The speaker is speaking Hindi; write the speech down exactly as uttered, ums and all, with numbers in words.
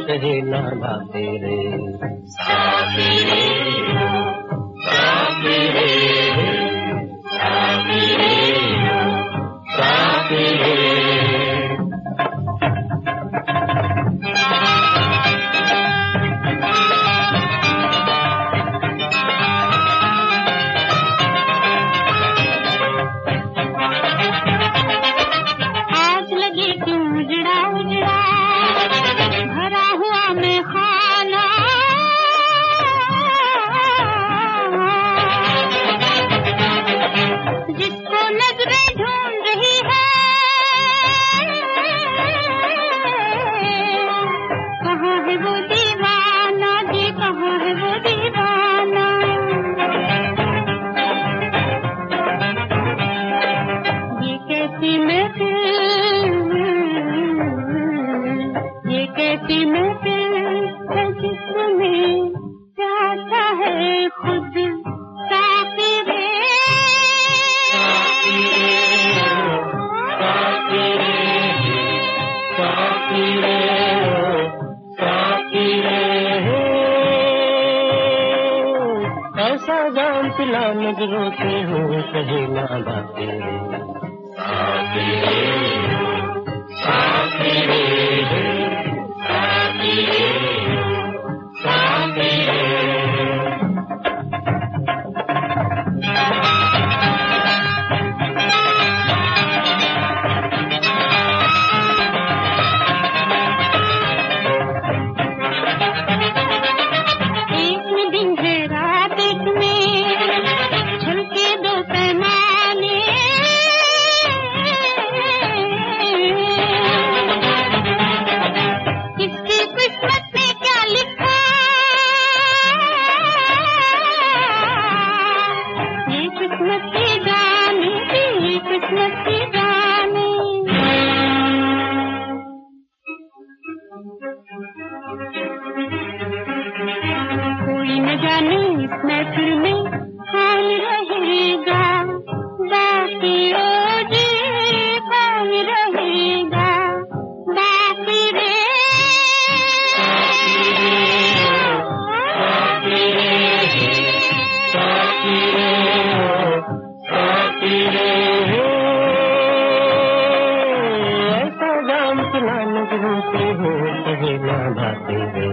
कहे ना बाते रे। साथी रे साथी रे साथी रे साथी रे। ऐसा जाम पिला नजरों से हो कहे ना बाते रे। साथी रे साथी रे साथी रे साथी रे। कोई न जाने इस महफिल में कौन रहेगा बाकी, ओ जी कौन रहेगा बाकी रे। साथी रे साथी रे साथी रे। ऐसा जाम पिला नजरों से हो कहे ना बाते रे।